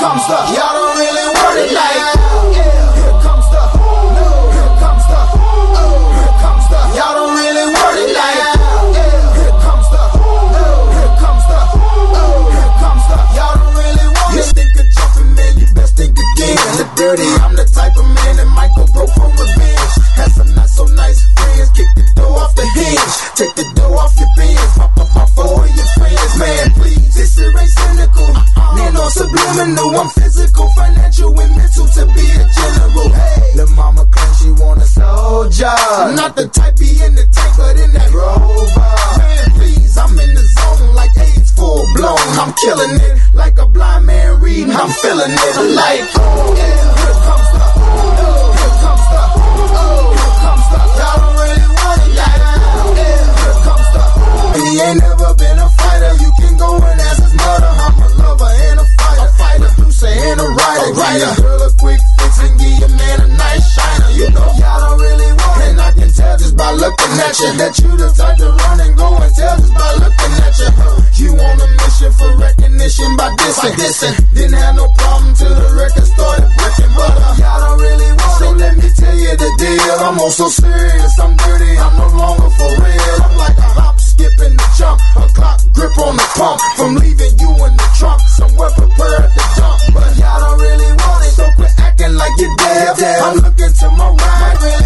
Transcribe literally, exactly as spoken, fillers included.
comes the, y'all don't really want it like, yeah. Here comes the, no. Here comes the, oh. Here comes the, y'all don't really want it like, yeah. Here comes the, no. Here comes the, oh. Here comes the, y'all don't really want it. You think of jumping, man, you best think again. The dirty, I'm the type of man that might go broke for revenge. Had some not so nice friends, kick the door off the hinge, take the door off your bins, pop up my phone with your friends. Man, please, this shit ain't cynical. Man, on subliminal, I'm physical, financial, and mental to be a general. Hey, the mama claims she want a soldier. I'm not the type be in the tank, but in that rover. Man, please, I'm in the zone like AIDS full blown. I'm killing it like a blind man reading. I'm feeling it like, oh, yeah, here comes the, oh, here comes the, oh, here comes the, y'all don't really want it like, yeah, here comes the, he ain't never been a fighter. You can go and ask his mother. I'm a lover and a fighter, a fighter, producer and a writer. A writer. Give a girl a quick fix and give your man a nice shiner. You know y'all don't really want it, and I can tell just by looking at you that you the type to run and go and tell just by looking at you. You on a mission for recognition by dissing, dissing. Didn't have no problem till the record started breaking, but uh, y'all don't really want it. So let me tell you the deal. I'm also serious, I'm dirty, I'm no longer for real. I'm like a hop, skip, and a jump, a clock grip on the pump. From leaving you in the trunk, somewhere prepared to jump, but y'all don't really want it. So quit acting like you're deaf. I'm looking to my right, really